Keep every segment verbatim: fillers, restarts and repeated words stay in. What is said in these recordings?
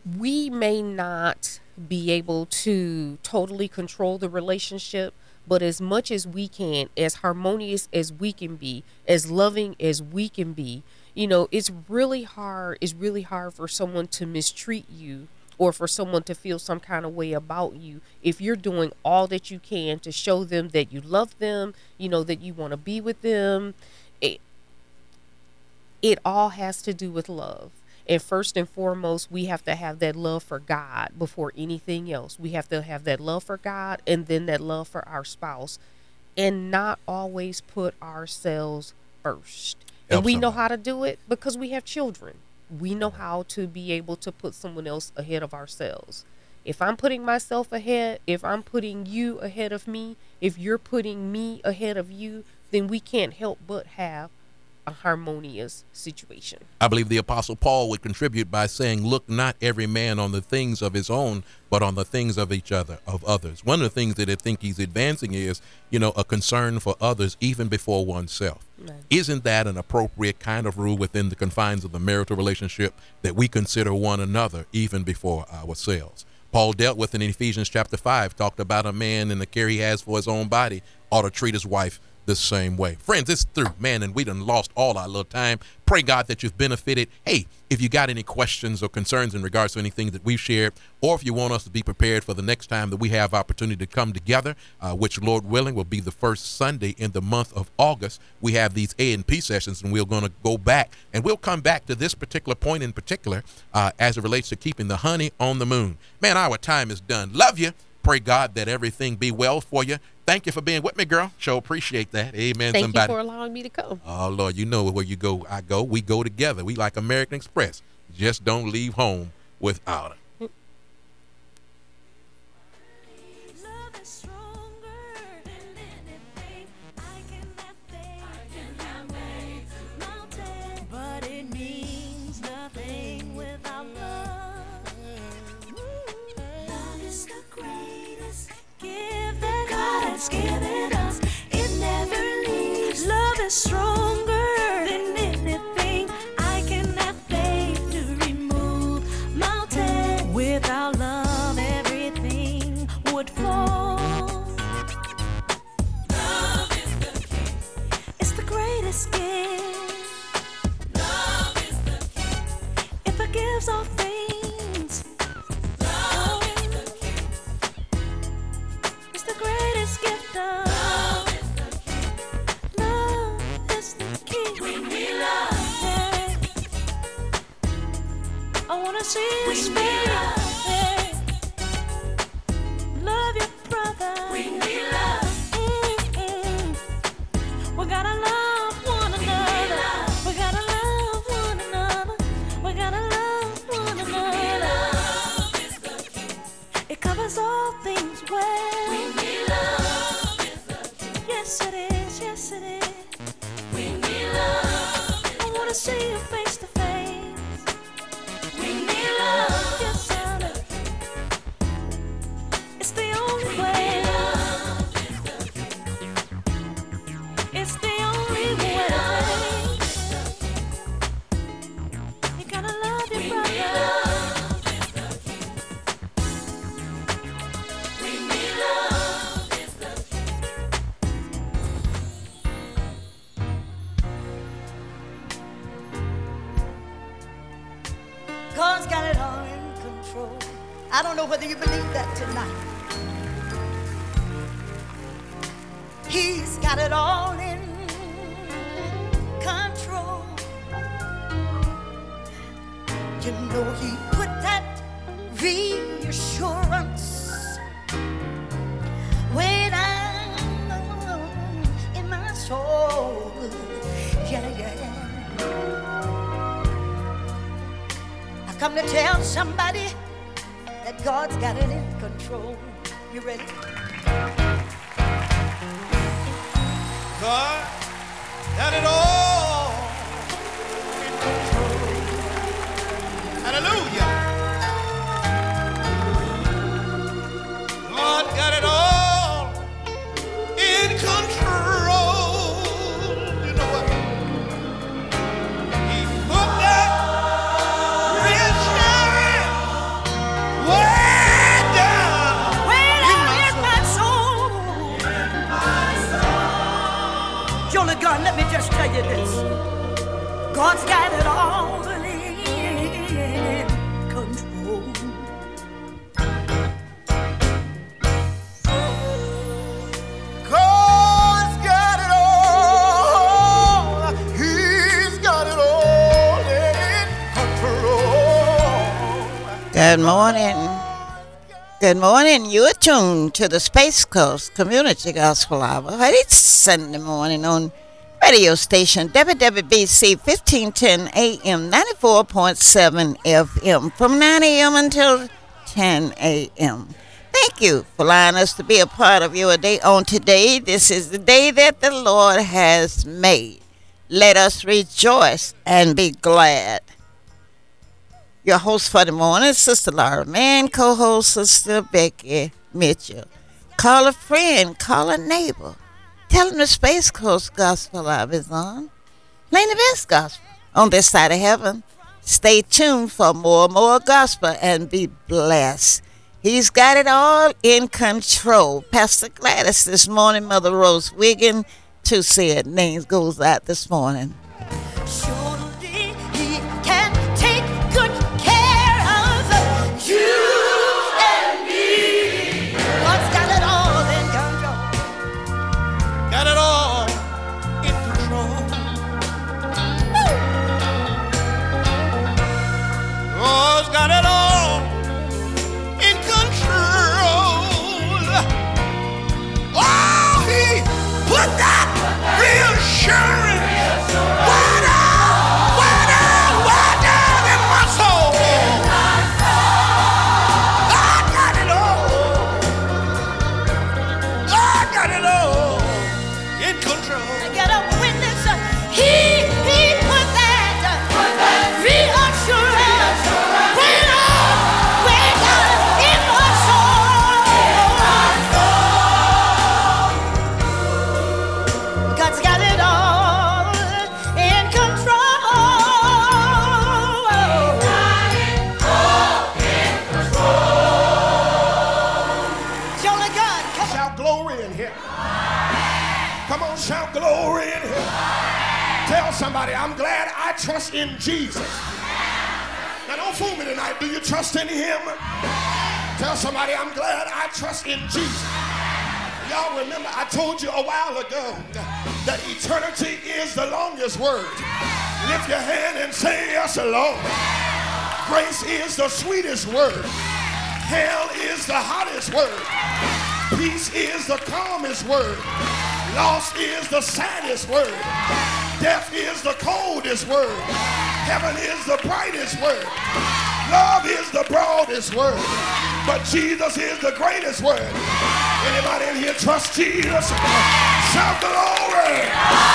we may not be able to totally control the relationship, but as much as we can, as harmonious as we can be, as loving as we can be, you know, it's really hard. It's really hard for someone to mistreat you or for someone to feel some kind of way about you if you're doing all that you can to show them that you love them, you know, that you want to be with them. It, it all has to do with love. And first and foremost, we have to have that love for God before anything else. We have to have that love for God and then that love for our spouse and not always put ourselves first. And Help we know somebody. how to do it because we have children. We know how to be able to put someone else ahead of ourselves. If I'm putting myself ahead, if I'm putting you ahead of me, if you're putting me ahead of you, then we can't help but have a harmonious situation. I believe the Apostle Paul would contribute by saying, look not every man on the things of his own, but on the things of each other, of others. One of the things that I think he's advancing is, you know, a concern for others even before oneself. Right. Isn't that an appropriate kind of rule within the confines of the marital relationship, that we consider one another even before ourselves? Paul dealt with in Ephesians chapter five, talked about a man and the care he has for his own body ought to treat his wife the same way. Friends, it's through, man, and we done lost all our little time. Pray, God, that you've benefited. Hey, if you got any questions or concerns in regards to anything that we've shared, or if you want us to be prepared for the next time that we have opportunity to come together, uh, which, Lord willing, will be the first Sunday in the month of August, we have these A and P sessions, and we're going to go back, and we'll come back to this particular point in particular uh, as it relates to keeping the honey on the moon. Man, our time is done. Love you. Pray, God, that everything be well for you. Thank you for being with me, girl. Sure appreciate that. Amen, Thank you somebody. for allowing me to come. Oh, Lord, you know where you go, I go. We go together. We like American Express. Just don't leave home without her. Love is stronger than anything I cannot think. Mountain, but it means nothing without love. Love is the greatest gift that God has given us. It never leaves. Love is stronger than anything I cannot think to remove mountains. Without love, everything would fall. Love is the king. It's the greatest gift. Love is the king. It forgives all things. Love is the king. It's the greatest gift of love is the king. Love is the king. Bring me love. Yeah. I wanna see his face. Yeah. Love your brother. Bring me love. Mm-mm. We gotta love one another. We gotta love one another. We gotta love one another. Love is the king. It covers all things well. Bring me love is the king. Yes it is, yes it is. Bring me love. I wanna see you face to face. Bring me love. Yes I do. It's the only way. It's the only way. You gotta love your brother. Bring me love is the God's got it all in control. I don't know whether you believe that tonight. He's got it all in control. You know he put that reassurance way down in my soul. Yeah, yeah. I come to tell somebody that God's got it in control. You ready? God got it all in control. Hallelujah. God got it all in control. You know what? He put that reassurance Good morning. Good morning. You are tuned to the Space Coast Community Gospel Hour. It's Sunday morning on radio station W W B C fifteen ten A M, ninety-four point seven F M from nine A M until ten A M. Thank you for allowing us to be a part of your day on today. This is the day that the Lord has made. Let us rejoice and be glad. Your host for the morning, Sister Laura Mann, co-host Sister Becky Mitchell. Call a friend, call a neighbor. Tell them the Space Coast Gospel Hour is on. Playing the best gospel on this side of heaven. Stay tuned for more and more gospel and be blessed. He's got it all in control. Pastor Gladys this morning, Mother Rose Wiggin, two said names goes out this morning. Surely he can take good care of you and me. God's got it all in control. Got it all in control. God's got it all in control. Oh, he put that reassurance. Why down, why down, why down in my soul? I got it all. I got it all in control. I got a witness. He, he put that reassurance way down, way down in my soul. God's got it all in control. It's only God. Come on. Shout glory in here. Come on, shout glory in here. Tell somebody, I'm glad I trust in Jesus. Now don't fool me tonight. Do you trust in him? Tell somebody, I'm glad I trust in Jesus. Y'all remember I told you a while ago that eternity is the longest word. Lift your hand and say yes alone. Grace is the sweetest word. Hell is the hottest word. Peace is the calmest word. Loss is the saddest word. Death is the coldest word. Heaven is the brightest word. Love is the broadest word. But Jesus is the greatest word. Anybody in here trust Jesus? Shout glory.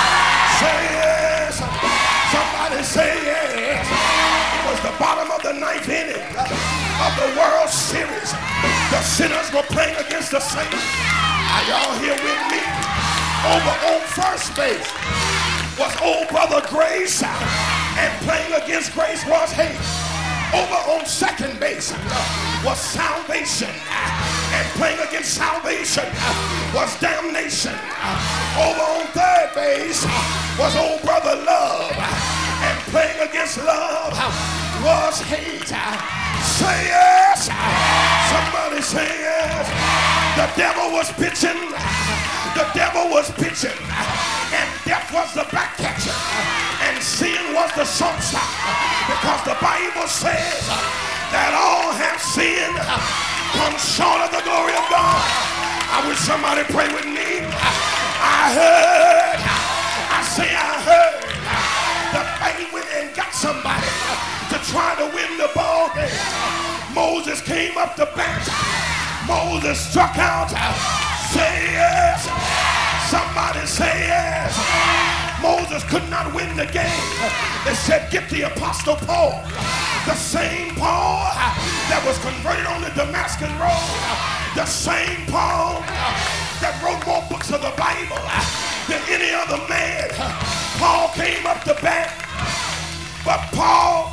Say yes. Somebody say yes. It was the bottom of the ninth inning of the World Series. The sinners were playing against the saints. Are y'all here with me? Over on first base was old brother Grace, and playing against Grace was hate. Over on second base was salvation, and playing against salvation was damnation. Over on third base was old brother Love, and playing against love was hate. Say yes. Somebody say yes. The devil was pitching. The devil was pitching. And death was the back catcher. And sin was the shortstop. Because the Bible says that all have sinned, come short of the glory of God. I wish somebody pray with me. I heard. I say I heard. The fight went and got somebody to try to win the ball game. Moses came up to bat. Moses struck out. Say yes. Somebody say yes. Moses could not win the game. They said, get the Apostle Paul. The same Paul that was converted on the Damascus Road. The same Paul that wrote more books of the Bible than any other man. Paul came up to bat, but Paul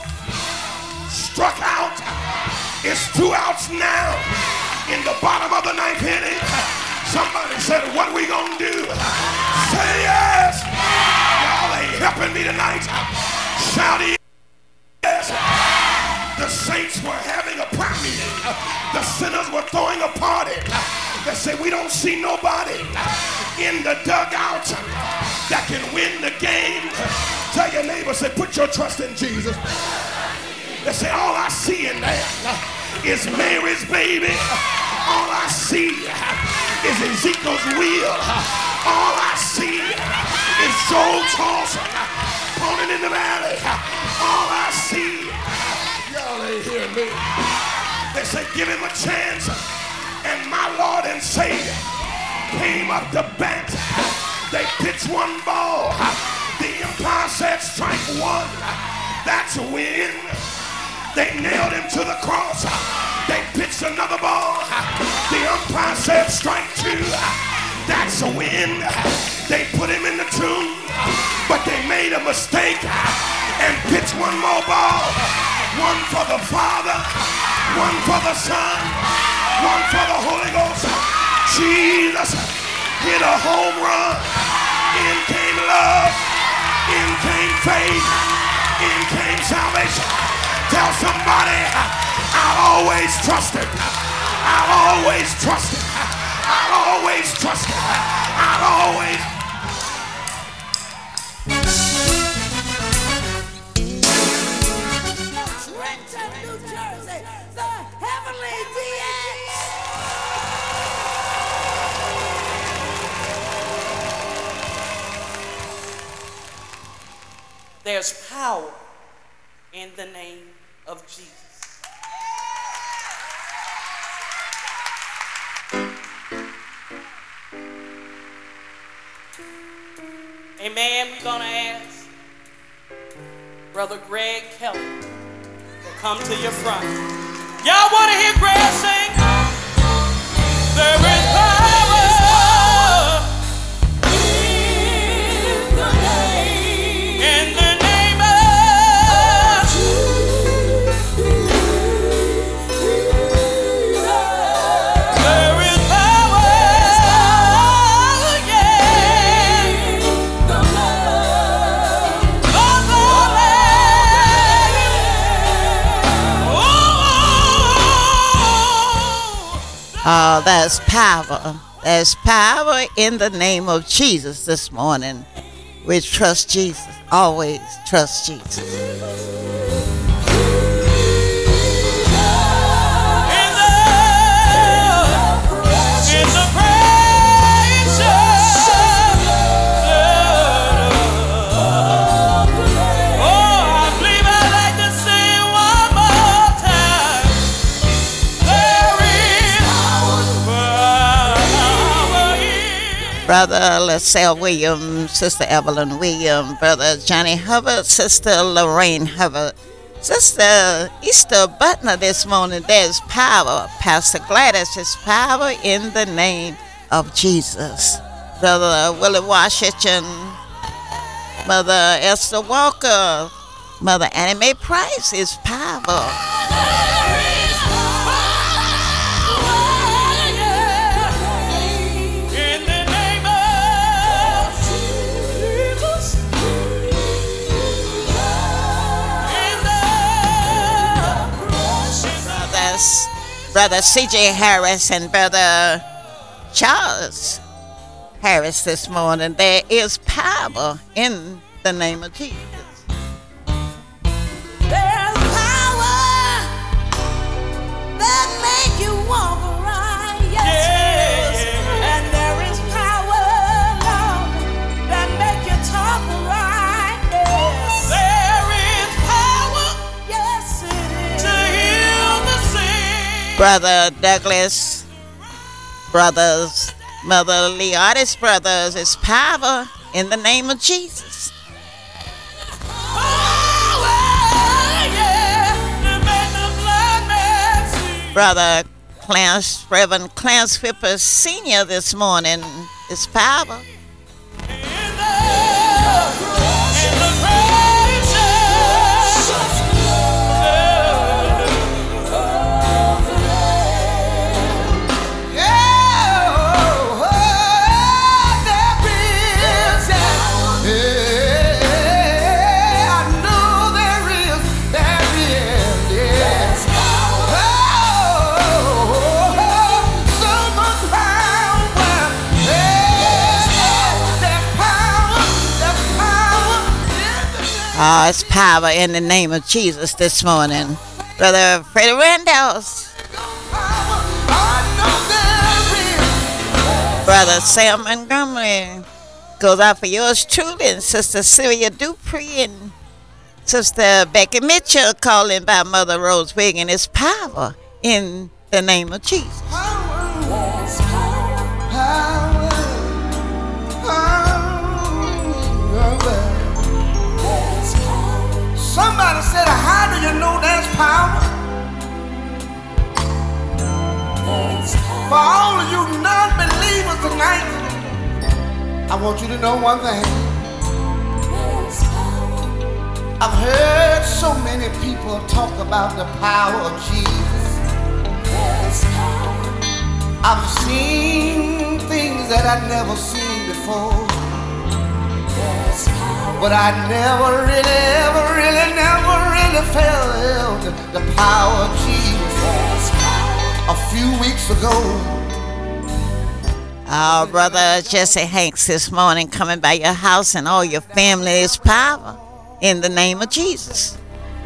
struck out. It's two outs now in the bottom of the ninth inning. Somebody said, what we gonna do? Say yes. Y'all ain't helping me tonight. Shout yes. The saints were having a prayer meeting. The sinners were throwing a party. They say, we don't see nobody in the dugout that can win the game. Tell your neighbor, say, put your trust in Jesus. They say, all I see in there is Mary's baby. All I see is Ezekiel's wheel. All I see is Joel tossing, pulling in the valley. All I see, y'all ain't hear me. They say, give him a chance. And my Lord and Savior came up to bat. They pitched one ball. The umpire said, strike one. That's a win. They nailed him to the cross. They pitched another ball. The umpire said, strike two. That's a win. They put him in the tomb, but they made a mistake and pitched one more ball. One for the Father, one for the Son, one for the Holy Ghost. Jesus hit a home run. In came love. In came faith. In came salvation. Tell somebody, I'll always trust him. I'll always trust him. I'll always trust him. I'll always. Trenton, New Jersey, the Heavenly D X. There's power in the name of Jesus. Amen. We're going to ask Brother Greg Kelly to come to your front. Y'all want to hear Greg sing? There is power in the name of there is power, yeah, of the Oh, there's power. There's power in the name of Jesus this morning. We trust Jesus. Always trust Jesus. in the, in the precious blood. Oh, I believe I'd like to sing one more time. There is power in Brother LaSalle Williams, Sister Evelyn Williams, Brother Johnny Hubbard, Sister Lorraine Hubbard, Sister Easter Butler this morning. There's power. Pastor Gladys, is power in the name of Jesus. Brother Willie Washington, Mother Esther Walker, Mother Annie Mae Price, is power. in the name of Jesus. In the Brothers, Brother C J Harris and Brother Charles Harris this morning. There is power in the name of Jesus. There's power that make you walk right, yes, Yeah, yes. yeah. And there is power, Lord, that make you talk right, yes. There is power Yes, it to is. heal the sick. Brother Douglas Brothers, Mother Leotis Brothers, is power in the name of Jesus. Power, yeah, to make the blind man see. Brother Clarence, Reverend Clarence Whipper Senior this morning, is power. In the, in the precious There's power Ah, it's power in the name of Jesus this morning. Brother Freddie Randolph. Brother Sam Montgomery. Goes out for yours truly, and Sister Sylvia Dupree and Sister Becky Mitchell calling by Mother Rose Wig, and it's power in the name of Jesus. Somebody said, how do you know there's power? For all of you non-believers tonight, I want you to know one thing. I've heard so many people talk about the power of Jesus. I've seen things that I've never seen before. But I never really, ever really, never really felt the power of Jesus. A few weeks ago. Our brother Jesse Hanks this morning coming by your house, and all your family is power in the name of Jesus.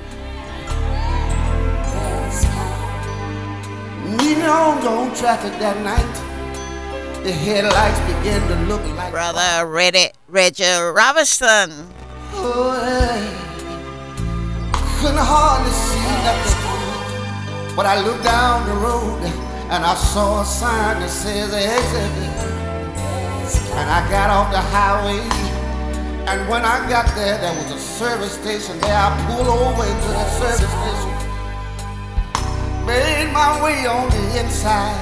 Meeting on on traffic that night. The headlights began to look like Brother Reggie, Reggie Robinson. Oh, yeah. Couldn't hardly see nothing. But I looked down the road and I saw a sign that says exit. And I got off the highway. And when I got there, there was a service station there. I pulled over into the service station. Made my way on the inside.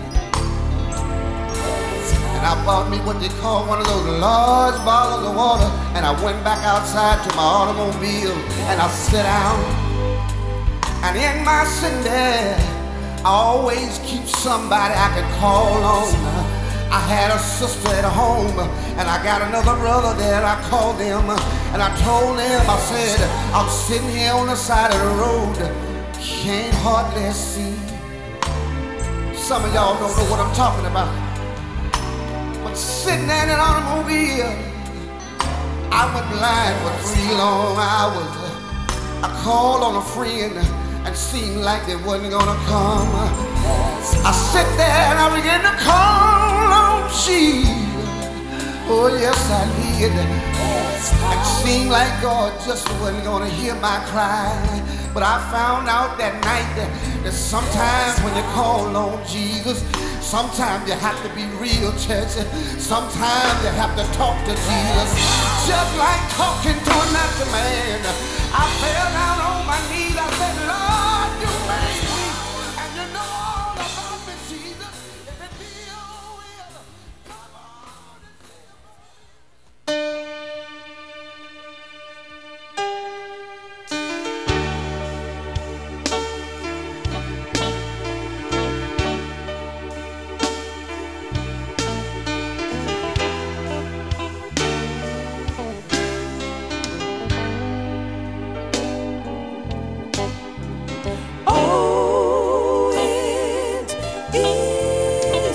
And I bought me what they call one of those large bottles of water. And I went back outside to my automobile and I sat down. And in my sitting there, I always keep somebody I can call on. I had a sister at home and I got another brother there. I called them and I told them, I said, I'm sitting here on the side of the road, can't hardly see. Some of y'all don't know what I'm talking about. But sitting there in an automobile, I went blind for three long hours. I called on a friend and seemed like they wasn't gonna come. I sit there and I began to call on Jesus. Oh yes I did. It seemed like God just wasn't gonna hear my cry. But I found out that night that, that sometimes when you call on Jesus, sometimes you have to be real, church. Sometimes you have to talk to Jesus. Just like talking to another man. I fell down on my knees. I said, Lord, you made me. And you know all about me, Jesus. If it be your will, come on and Oh, it is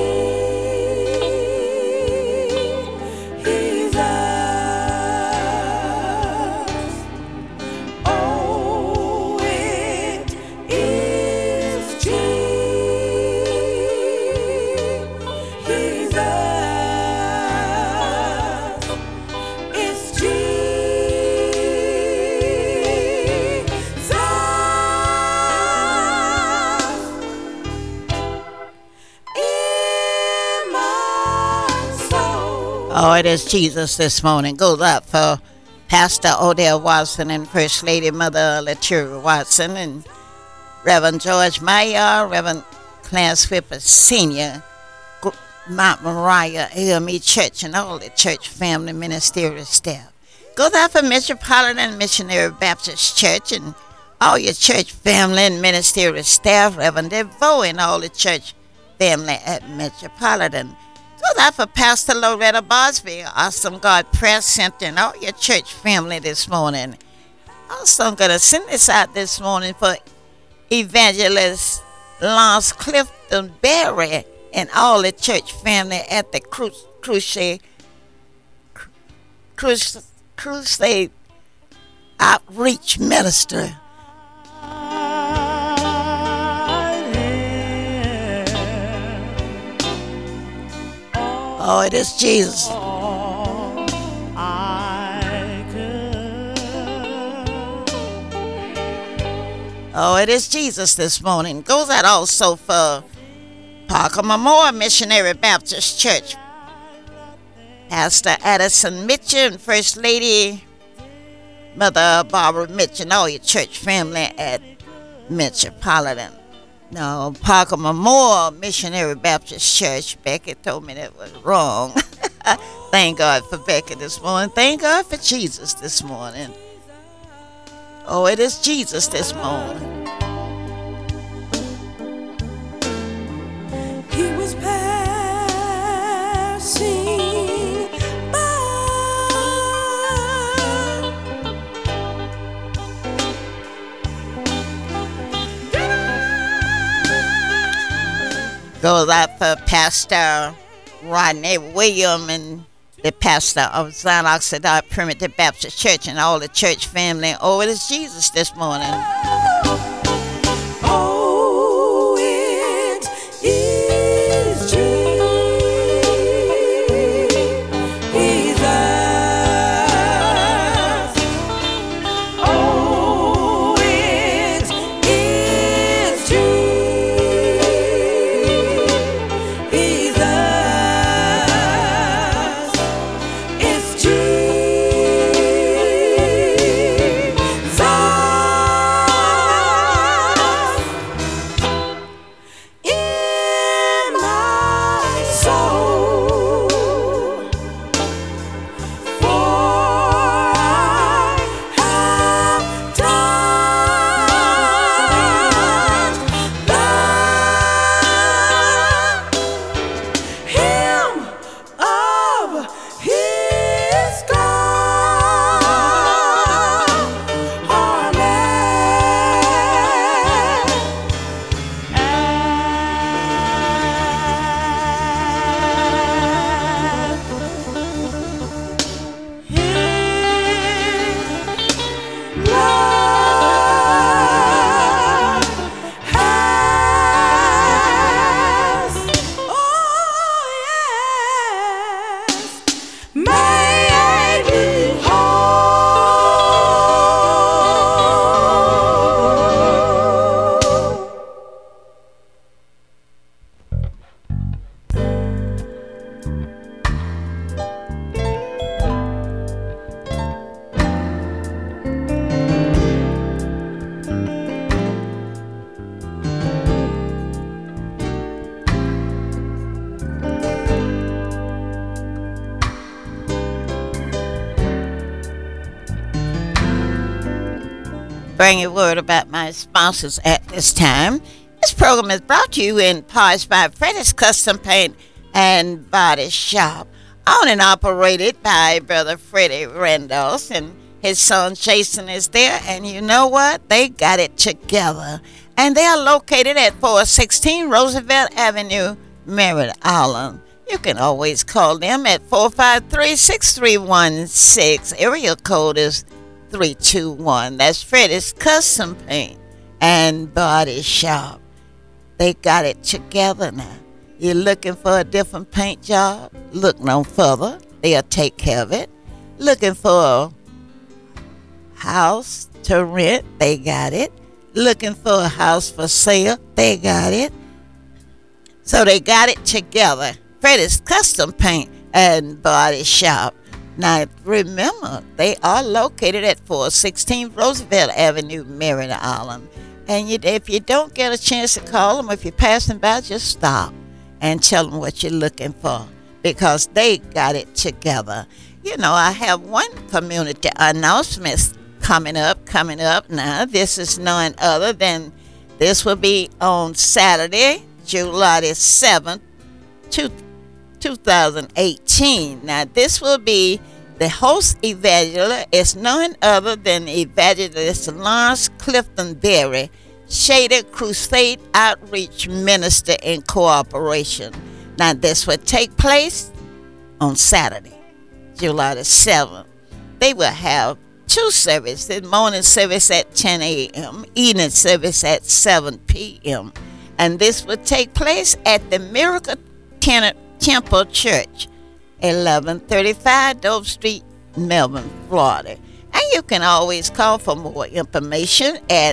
Jesus. Oh, it is Jesus. It's Jesus. In my soul. Oh, it is Jesus this morning. Goes up for Pastor Odell Watson and First Lady Mother Laturia Watson and Reverend George Mayer, Reverend Clarence Whipper Senior, Gr- Mount Moriah A M E Church, and all the church family ministerial staff. Goes out for Metropolitan Missionary Baptist Church and all your church family and ministerial staff, Reverend DeVoe, and all the church family at Metropolitan. Goes out for Pastor Loretta Bosby, Awesome God Prayer Center, and all your church family this morning. Also, I'm going to send this out this morning for Evangelist Lance Clifton Berry and all the church family at the Cru- Crusade, Cru- Crusade outreach minister. Oh, it is Jesus. Oh, it is Jesus this morning. Goes out also for Parker Memorial Missionary Baptist Church. Pastor Addison Mitchell and First Lady Mother Barbara Mitchell and all your church family at Metropolitan. No, Parker Memorial Missionary Baptist Church. Becky told me that was wrong. Thank God for Becky this morning. Thank God for Jesus this morning. Oh, it is Jesus this morning. He was passing by. Goes out for Pastor Rodney William and the pastor of Zion Oxidar Primitive Baptist Church and all the church family. Oh, it is Jesus this morning. Oh, it is Jesus. Oh, it is Jesus. It's in my soul, for I have touched the hem of his May be whole. Bring a word about my sponsors at this time. This program is brought to you in parts by Freddy's Custom Paint and Body Shop, owned and operated by Brother Freddie Randolph, and his son Jason is there. And you know what? They got it together. And they are located at four sixteen Roosevelt Avenue, Merritt Island. You can always call them at four five three, six three one six. Area code is three two one. That's Freddy's Custom Paint and Body Shop. They got it together now. You're looking for a different paint job? Look no further. They'll take care of it. Looking for a house to rent? They got it. Looking for a house for sale? They got it. So they got it together. Freddy's Custom Paint and Body Shop. Now, remember, they are located at four sixteen Roosevelt Avenue, Merritt Island. And you, if you don't get a chance to call them, if you're passing by, just stop and tell them what you're looking for, because they got it together. You know, I have one community announcement coming up, coming up now. This is none other than, this will be on Saturday, July the seventh, two thousand eighteen. Now, this will be the host evangelist is none other than Evangelist Lawrence Clifton Berry, Shaded Crusade Outreach Minister in Cooperation. Now, this will take place on Saturday, July the seventh. They will have two services, morning service at ten a.m., evening service at seven p.m. And this will take place at the Miracle Ten- Temple Church, eleven thirty-five Dove Street, Melbourne, Florida. And you can always call for more information at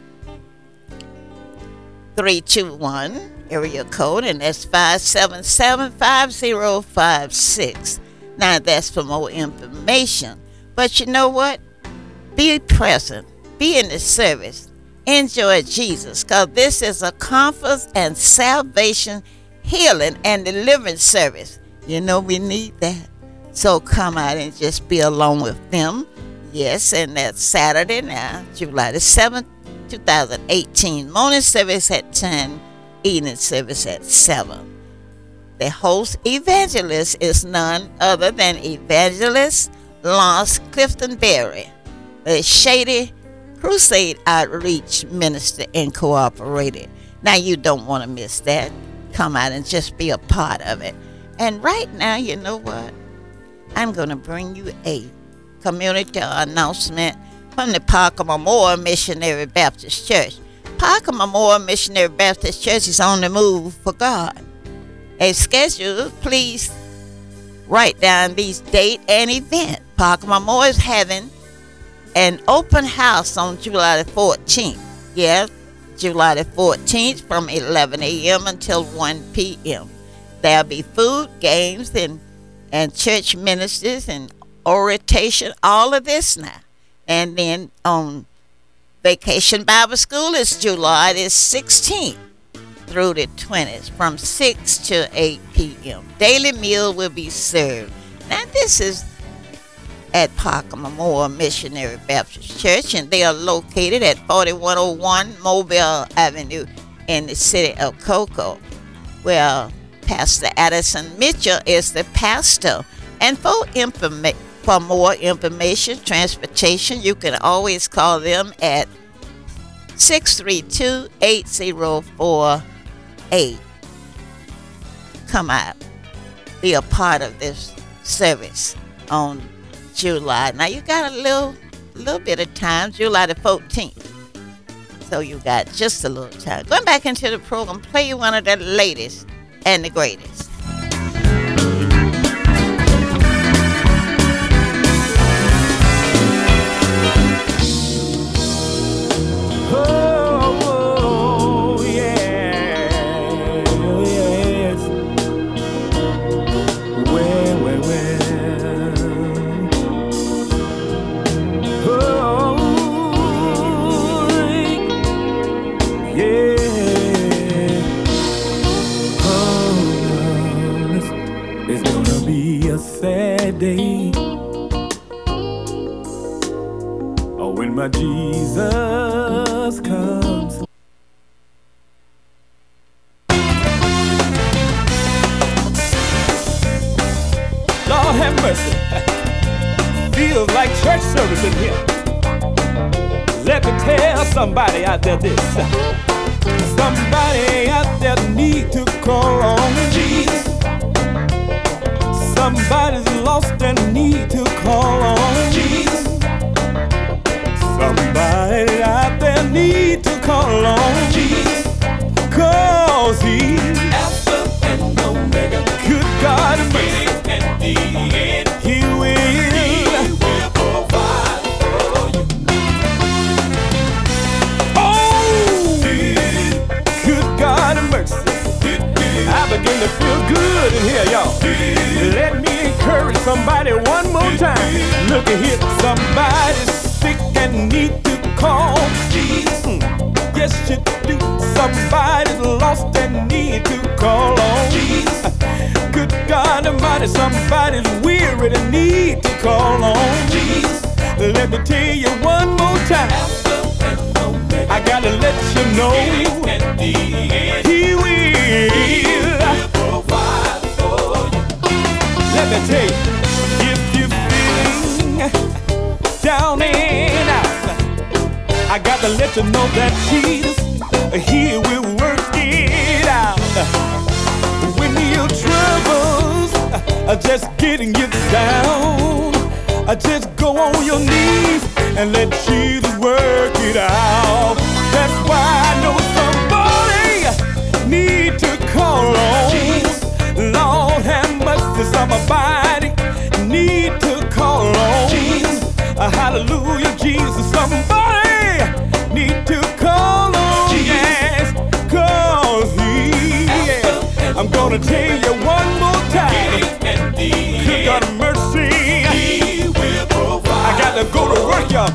three two one area code, and that's five seven seven, five zero five six. Now that's for more information. But you know what? Be present. Be in the service. Enjoy Jesus, because this is a comfort and salvation, healing and deliverance service. You know we need that. So come out and just be along with them. Yes, and that's Saturday now, July the seventh, twenty eighteen. Morning service at ten, evening service at seven. The host evangelist is none other than Evangelist Lance Clifton Berry, the Shady Crusade Outreach Minister Incorporated. Now you don't want to miss that. Come out and just be a part of it. And right now, you know what? I'm going to bring you a community announcement from the Parker Memorial Missionary Baptist Church. Parker Memorial Missionary Baptist Church is on the move for God. A schedule, please write down these date and event. Parker Memorial is having an open house on July the fourteenth. Yeah, July the fourteenth from eleven a.m. until one p.m. There'll be food, games, and, and church ministers and orientation, all of this now. And then on Vacation Bible School is July the sixteenth through the twentieth from six to eight p.m. Daily meal will be served. Now this is at Parker Memorial Missionary Baptist Church, and they are located at forty-one oh one Mobile Avenue in the city of Cocoa, where Pastor Addison Mitchell is the pastor. And for informa- for more information, transportation, you can always call them at six three two, eight zero four eight. Come out. Be a part of this service on July. Now you got a little little bit of time, July the fourteenth. So you got just a little time. Going back into the program, play you one of the latest and the greatest. Oh, yeah, yes. Well, well, well. Oh, yeah. Oh, it's gonna be a sad day. Oh, when my Jesus comes. Lord have mercy. Feels like church service in here. Let me tell somebody out there this. Somebody out there need to call on Jesus. Somebody's lost and need to call on Jesus. Somebody out there need to call on Jesus, 'cause He's Alpha and Omega, good God Almighty, and the end. He will, He will provide for you. Oh, good God of mercy, I begin to feel good in here, y'all. Let me encourage somebody one more time. Look at here, somebody's sick and need to call Jesus. Mm. Yes, you do. Somebody's lost and need to call on Jesus. Good God Almighty, somebody's weary and need to call on Jesus. Let me tell you one more time. I gotta let you know He will provide for you. Let me tell you, if you're feeling down and out, I got to let you know that Jesus, He will work it out. When your troubles are just getting you down, just go on your knees and let Jesus work it out. That's why I know somebody need to call on. Lord have mercy, somebody need to call on. Uh, hallelujah, Jesus, somebody need to call on. Yes, cause he, yeah. I'm gonna tell you one more time. Good God of mercy, he will provide. I got to go to work, y'all.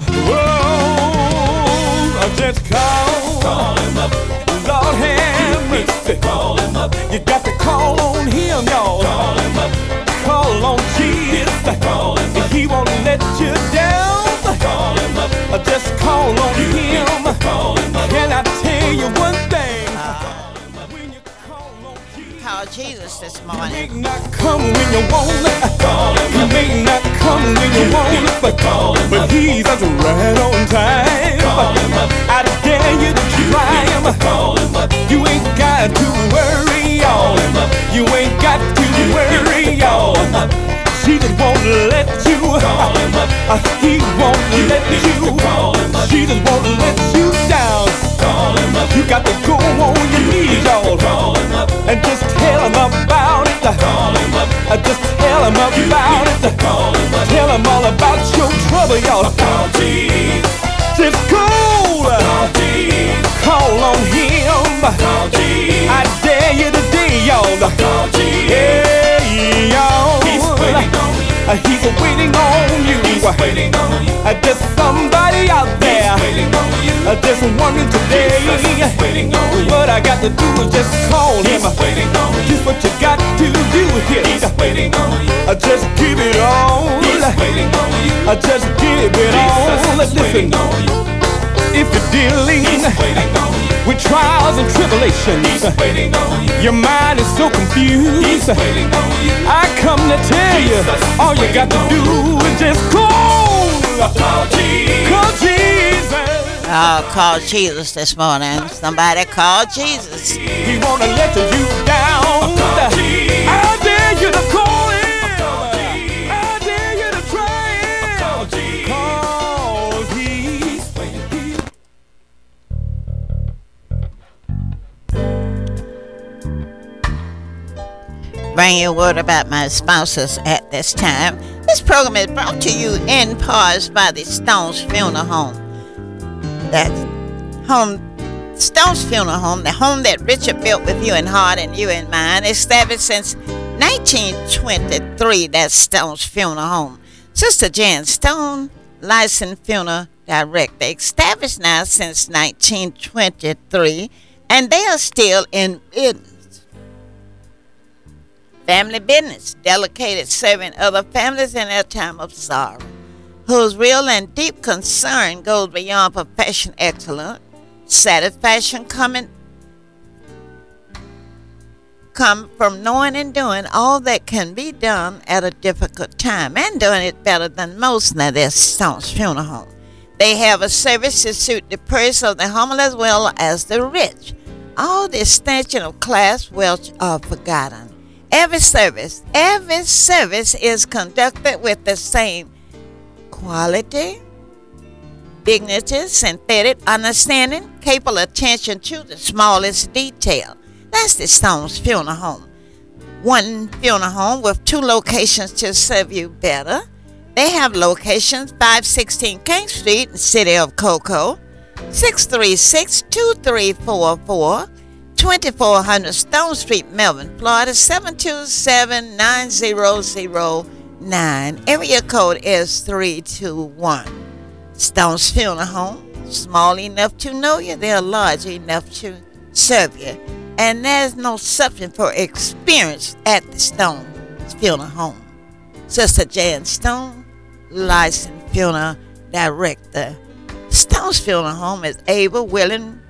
Whoa, I just call, call him up. Lord have mercy, call him up. You got to call on him, y'all. Call him up. Call on Jesus. Call him up. He won't let you down. Call him up. Just call on him. Call him up. Can I tell you one thing? When you call on Jesus, Call Jesus this he morning. may not come when you want it. Call him. He may not come when you want it, but call him. But he's just right on time. Call him up. I dare you to try him. Call him up. You ain't got to worry, y'all. You ain't got to worry, y'all. Jesus won't let you. Call him up. Uh, he won't let you. Call him up. Jesus won't let you down. Call him up. You got to go on your knees, y'all. Call him up. And just tell him about it. Call him up. Uh, just tell him about it. Call him up. Tell him all about your trouble, y'all. Call Jesus. Just call. Call Jesus. Call on him. Call Jesus. I dare you today, y'all. Call Jesus. Hey, y'all. He's waiting on you. Uh, he's waiting on you. He's waiting on you. Uh, there's somebody out there. He's waiting on you. Uh, just wondering today. He's waiting on you. What I got to do is just call him. He's waiting on you. Just what you got to do here. He's waiting on you. Uh, just give it all. He's waiting on you. Uh, just give it all. Listen. If you're dealing with trials and tribulations, your mind is so confused, I come to tell you, all you got to do is just call, call Jesus. Call Jesus. Oh, call Jesus this morning. Somebody call Jesus. He wanna let you down. I dare you to call him. I dare you to try him. Cause he's waiting. Bring you a word about my sponsors at this time. This program is brought to you in part by the Stones Funeral Home. That's home, Stones Funeral Home, the home that Richard built with you in heart and you in mind, established since nineteen twenty-three. That's Stones Funeral Home. Sister Jan Stone, licensed funeral director, established now since nineteen twenty-three, and they are still in business. Family business, dedicated serving other families in their time of sorrow, whose real and deep concern goes beyond professional excellence, satisfaction coming come from knowing and doing all that can be done at a difficult time and doing it better than most. Now, there's Stones Funeral Home. They have a service to suit the purse of the humble as well as the rich. All the extension of class wealth are forgotten. Every service, every service is conducted with the same quality, dignity, synthetic understanding, capable attention to the smallest detail. That's the Stones Funeral Home. One funeral home with two locations to serve you better. They have locations five sixteen King Street in the city of Cocoa, six three six, two three four four, twenty-four hundred Stone Street, Melbourne, Florida, seven two seven, nine zero zero nine. Area code is three two one. Stones Funeral Home, small enough to know you, they're large enough to serve you. And there's no substitute for experience at the Stones Funeral Home. Sister Jan Stone, licensed funeral director. Stones Funeral Home is able, willing,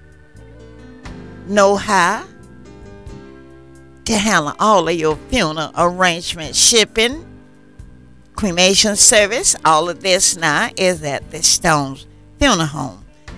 know how to handle all of your funeral arrangements, shipping, cremation service. All of this now is at the Stones Funeral Home.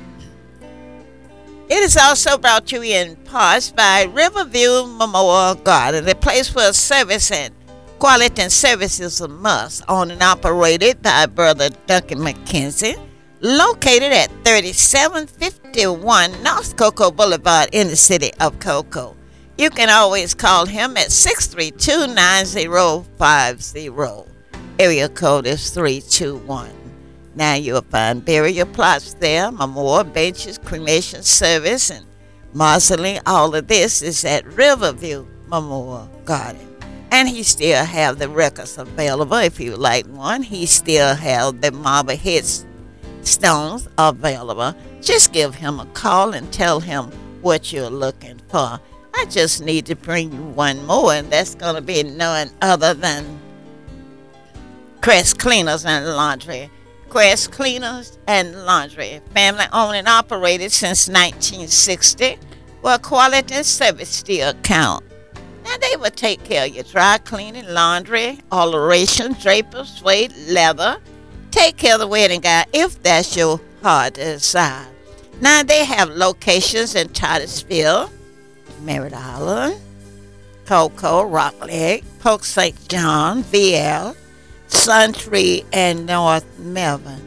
It is also brought to you in parts by Riverview Memorial Garden, a place where service and quality and service is a must. Owned and operated by Brother Duncan McKenzie. located at thirty-seven fifty-one North Cocoa Boulevard in the city of Cocoa. You can always call him at six three two, nine zero five zero. Area code is three two one. Now you'll find burial plots there, memorial benches, cremation service, and mausoleum. All of this is at Riverview Memorial Garden. And he still have the records available if you like one. He still have the marble headstones available. Just give him a call and tell him what you're looking for. I just need to bring you one more, and that's going to be none other than Crest Cleaners and Laundry. Crest Cleaners and Laundry, family owned and operated since nineteen sixty, where quality and service still count. Now they will take care of your dry cleaning, laundry, alteration, draper, suede, leather. Take care of the wedding guy if that's your heart desire. Now they have locations in Titusville, Merritt Island, Cocoa, Rock Lake, Polk Saint John, V L, Suntree, and North Melbourne.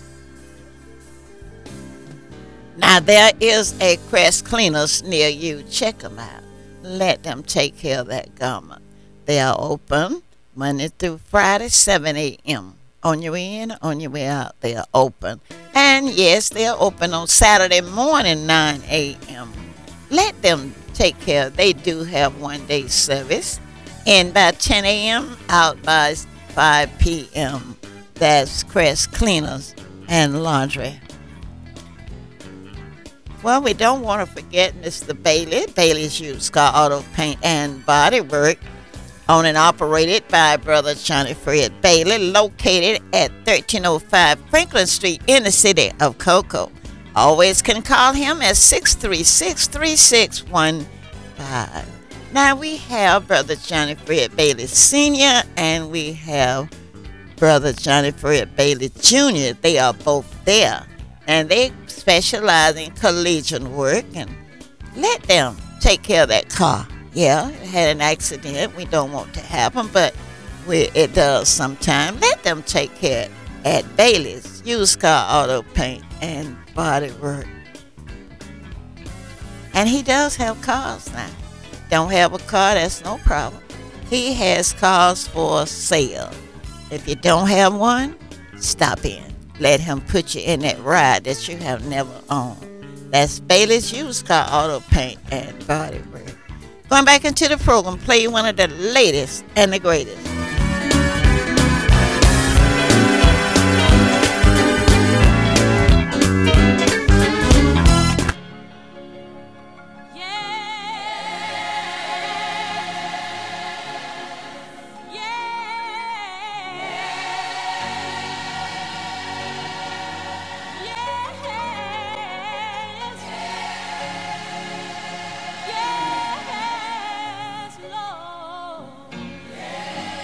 Now there is a Crest Cleaners near you. Check them out. Let them take care of that garment. They are open Monday through Friday, seven a.m. On your way in, on your way out, they are open. And yes, they are open on Saturday morning, nine a.m. Let them take care. They do have one day service. In by ten a.m., out by five p.m. That's Crest Cleaners and Laundry. Well, we don't want to forget Mister Bailey. Bailey's Used Car Auto Paint and Body Work, owned and operated by Brother Johnny Fred Bailey, located at thirteen oh five Franklin Street in the city of Cocoa. Always can call him at six three six, three six one five. Now we have Brother Johnny Fred Bailey Senior and we have Brother Johnny Fred Bailey Junior They are both there. And they specialize in collision work, and let them take care of that car. Yeah, it had an accident. We don't want to happen, but we, it does sometimes. Let them take care at Bailey's Used Car Auto Paint and Body Work. And he does have cars now. Don't have a car, that's no problem. He has cars for sale. If you don't have one, stop in. Let him put you in that ride that you have never owned. That's Bailey's Used Car Auto Paint and Body Work. Going back into the program, play one of the latest and the greatest. Yes, Lord.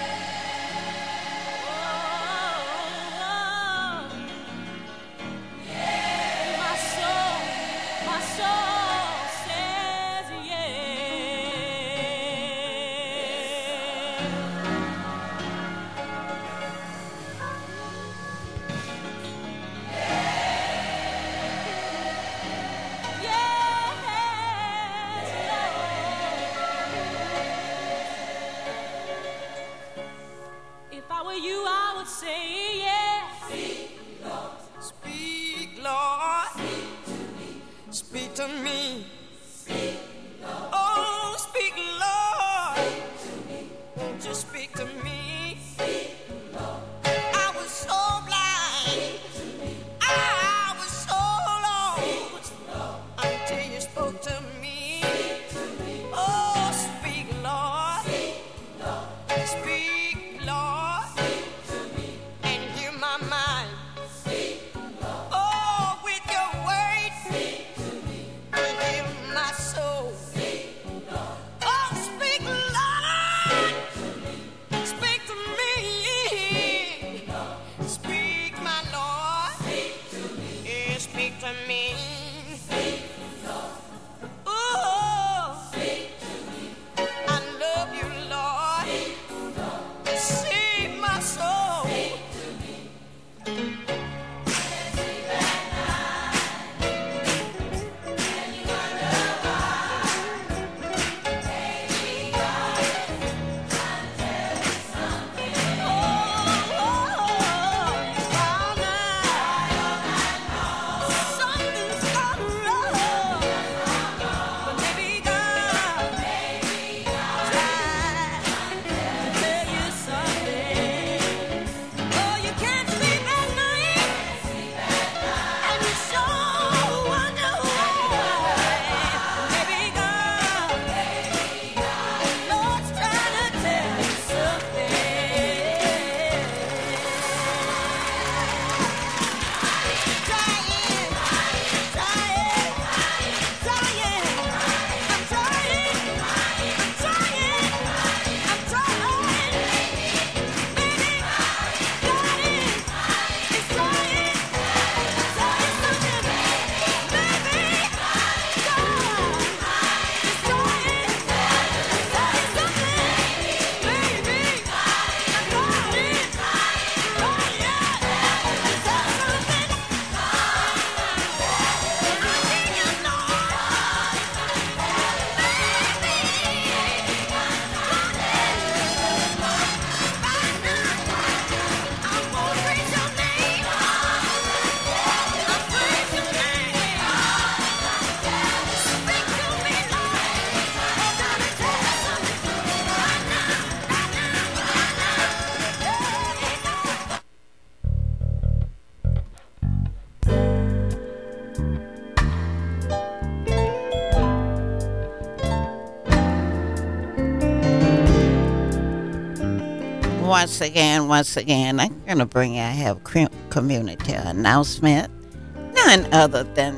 once again, once again, I'm going to bring you, I have a community announcement. None other than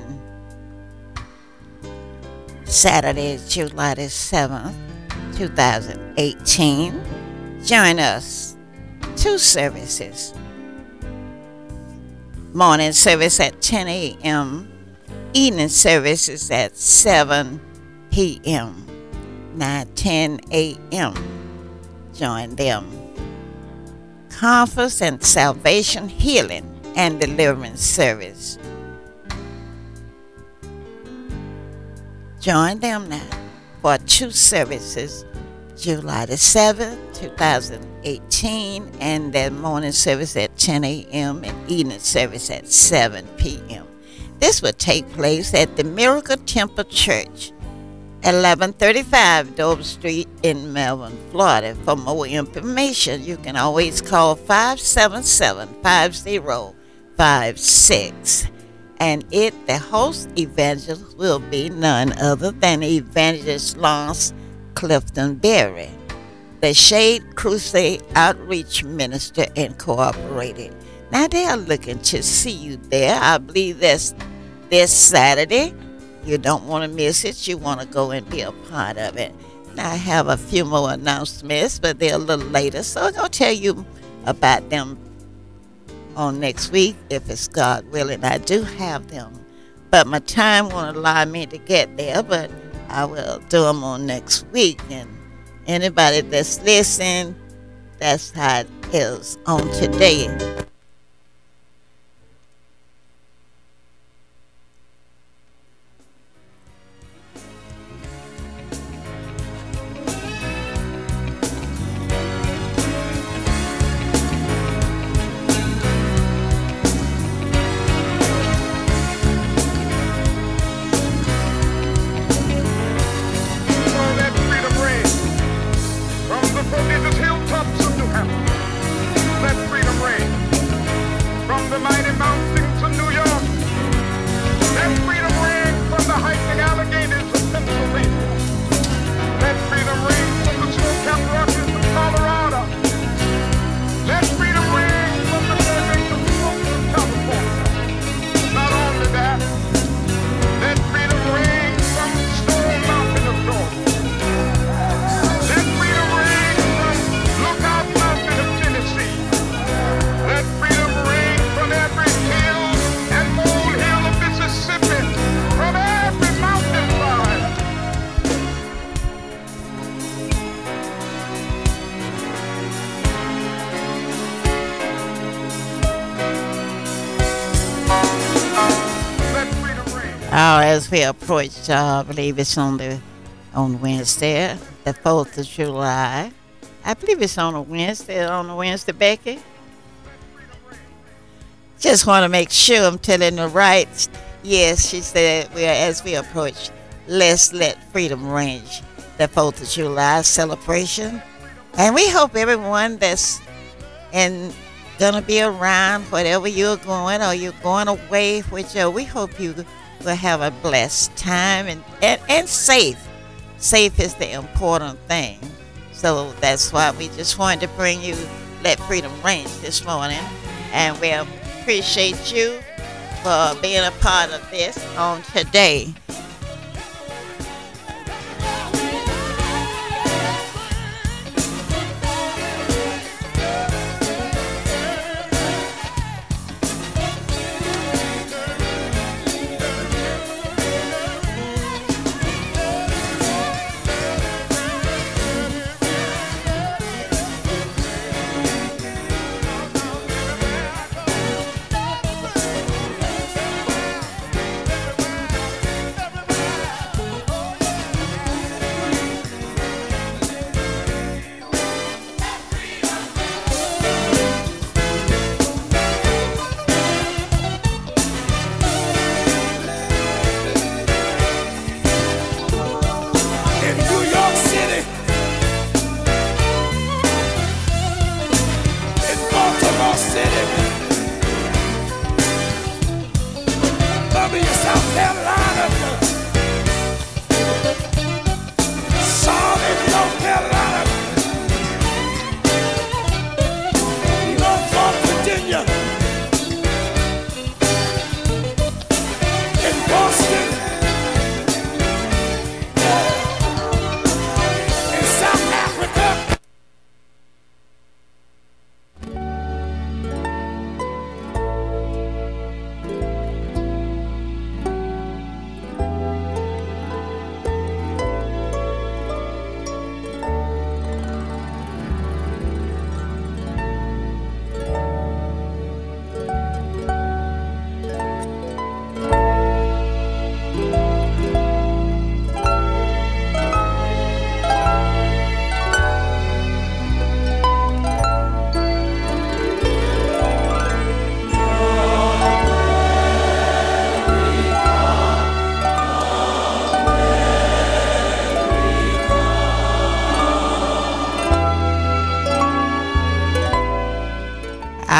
Saturday, July the seventh, twenty eighteen. Join us. Two services. Morning service at ten a.m. Evening service is at seven p.m. nine ten a.m. Join them. Conference and Salvation Healing and Deliverance Service. Join them now for two services, July the seventh, twenty eighteen, and that morning service at ten a.m. and evening service at seven p.m. This will take place at the Miracle Temple Church, eleven thirty-five Dover Street in Melbourne, Florida. For more information, you can always call five seven seven, five zero five six. And it, the host evangelist, will be none other than Evangelist Lance Clifton Berry, the Shade Crusade Outreach Minister Incorporated. Now they are looking to see you there. I believe that's this Saturday. You don't want to miss it. You want to go and be a part of it. Now I have a few more announcements, but they're a little later, so I'm going to tell you about them on next week, if it's God willing. I do have them, but my time won't allow me to get there, but I will do them on next week. And anybody that's listening, that's how it is on today. Oh, as we approach, uh, I believe it's on the on Wednesday, the fourth of July. I believe it's on a Wednesday, on a Wednesday, Becky. Just want to make sure I'm telling the right. Yes, she said, we are, as we approach, let's let freedom ring, the fourth of July celebration. And we hope everyone that's in gonna be around, whatever you're going or you're going away, which uh, we hope you will have a blessed time and, and, and safe. Safe is the important thing. So that's why we just wanted to bring you Let Freedom Ring this morning. And we appreciate you for being a part of this on today.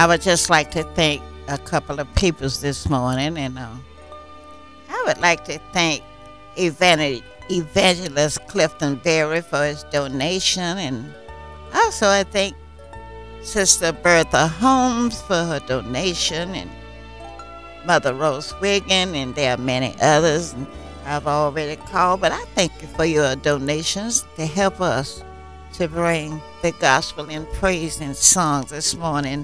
I would just like to thank a couple of peoples this morning, and uh, I would like to thank Evangel- Evangelist Clifton Berry for his donation, and also I thank Sister Bertha Holmes for her donation, and Mother Rose Wiggin, and there are many others I've already called, but I thank you for your donations to help us to bring the gospel in praise and songs this morning.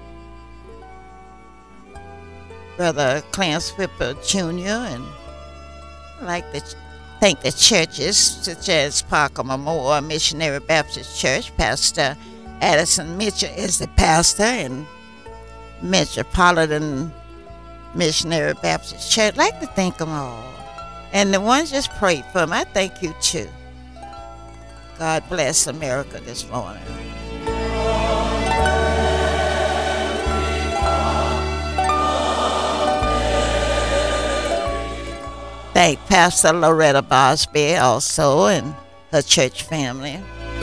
Brother Clarence Whipper Junior, and I'd like to thank the churches such as Parker Memorial Missionary Baptist Church. Pastor Addison Mitchell is the pastor, and Metropolitan Missionary Baptist Church. I'd like to thank them all. And the ones just prayed for them, I thank you too. God bless America this morning. Thank Pastor Loretta Bosby also and her church family.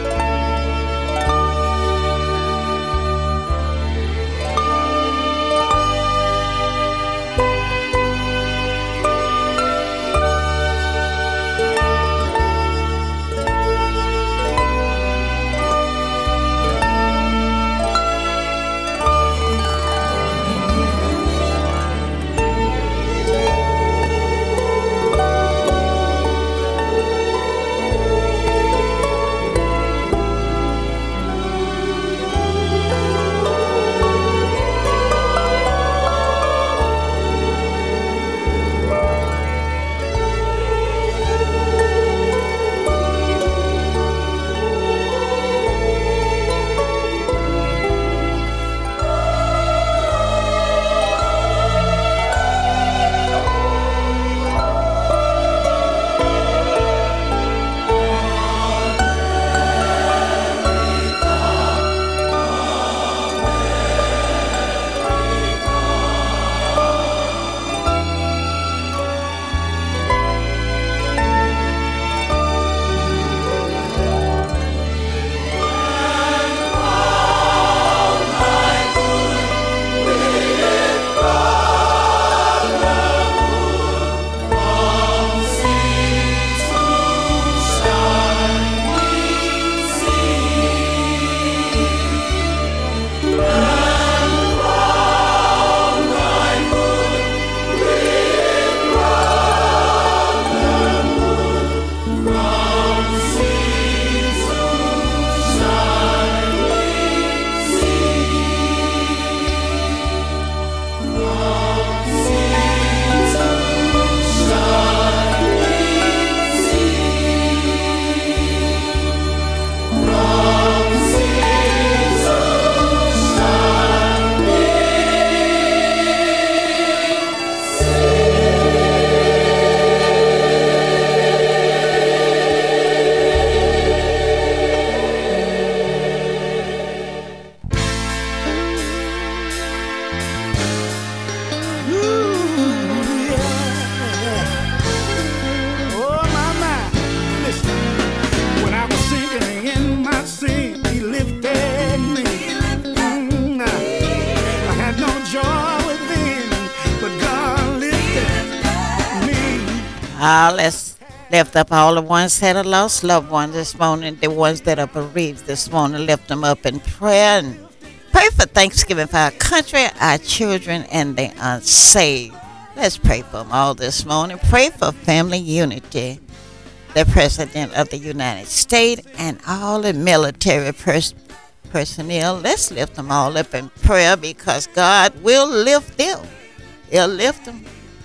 Uh, let's lift up all the ones that are lost loved ones this morning, the ones that are bereaved this morning. Lift them up in prayer and pray for Thanksgiving for our country, our children, and the unsaved. Let's pray for them all this morning. Pray for family unity. The President of the United States and all the military pers- personnel. Let's lift them all up in prayer because God will lift them. He'll lift them.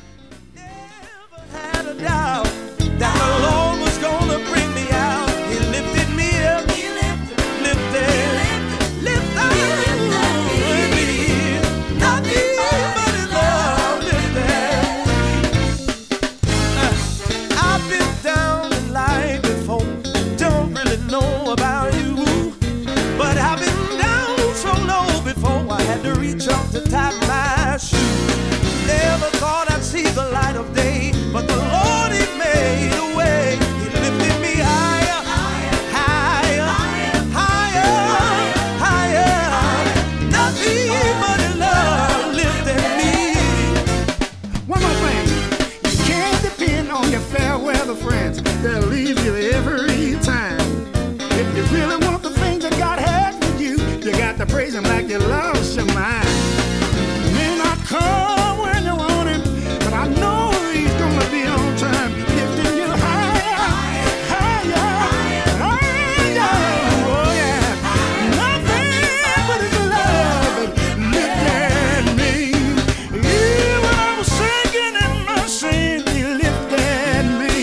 Had a doubt that the Lord was gonna bring me out. He lifted me up. He lifted, lifted, lifted, lifted me. Not me, but His love lifted. Uh, I've been down in life before. Don't really know about you, but I've been down so low before. I had to reach up to tie my shoes. Never thought I'd see the light of day, but the Lord, He made a way. He lifted me higher, higher, higher, higher, higher. Nothing but praise him like you lost your mind. May not come when you want him, but I know he's gonna be on time, lifting you higher, higher, higher. Oh yeah, nothing but his love lifted me. Even when I was sinking in my sin, he lifted me.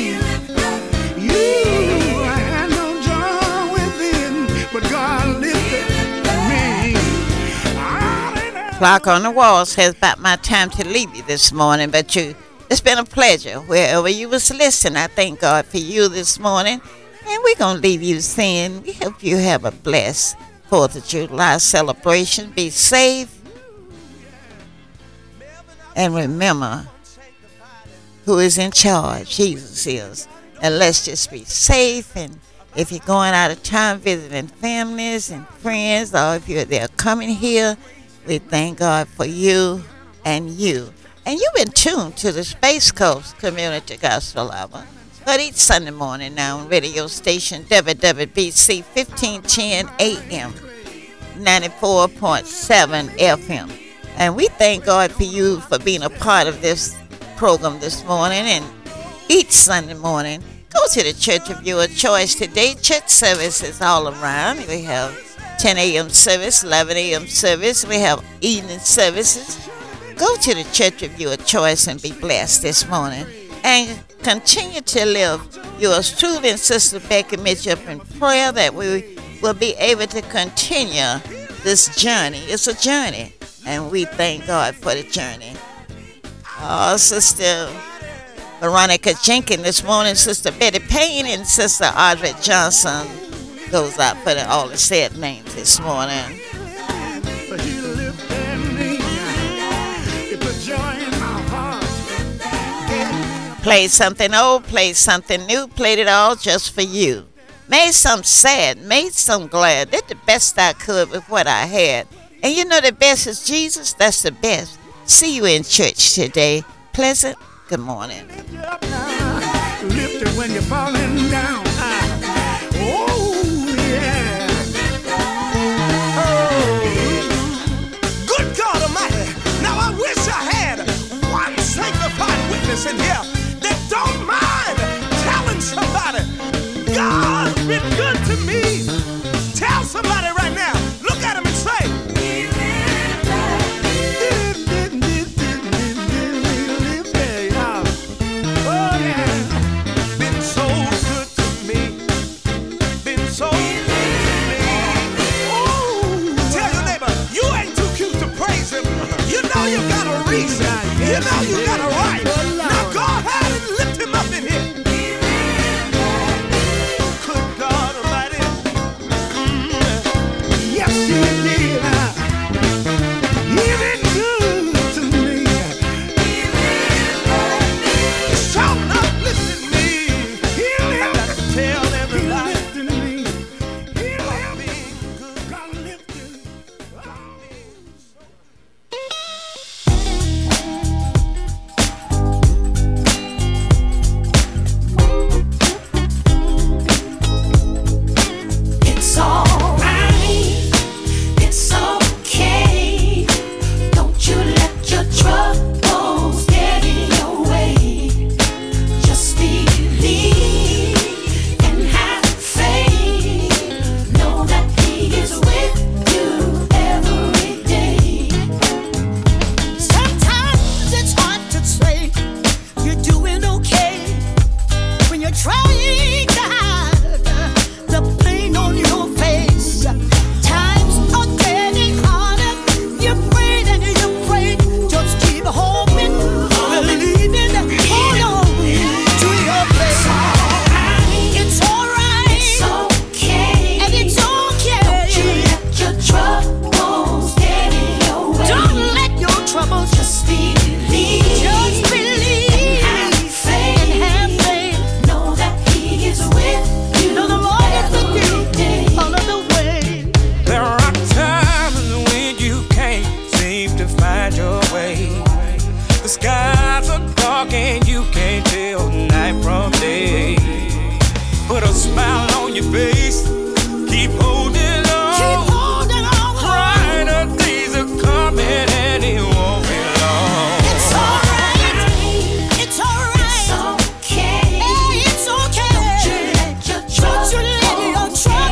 You, I had no joy within, but God lifted me. I didn't have Clock on the wall says about my time to leave you this morning, but you, it's been a pleasure wherever you was listening. I thank God for you this morning, and we're gonna leave you saying we hope you have a blessed Fourth of July celebration. Be safe, and remember who is in charge. Jesus is, and let's just be safe. And if you're going out of town visiting families and friends, or if you're there coming here, we thank God for you and you. And you've been tuned to the Space Coast Community Gospel Hour. But each Sunday morning now on radio station W W B C fifteen ten A M, ninety-four point seven F M. And we thank God for you for being a part of this program this morning. And each Sunday morning, go to the church of your choice today. Church services all around. We have ten a.m. service, eleven a.m. service. We have evening services. Go to the church of your choice and be blessed this morning. And continue to live yours truly and Sister Becky Mitchell in prayer that we will be able to continue this journey. It's a journey, and we thank God for the journey. Oh, Sister Veronica Jenkins this morning, Sister Betty Payne, and Sister Audrey Johnson goes out for the, all the said names this morning. but he lifted me. He put joy in my heart. Played something old, played something new, played it all just for you. Made some sad, made some glad. Did the best I could with what I had. And you know the best is Jesus, that's the best. See you in church today. Pleasant good morning. Lifted when you're falling down.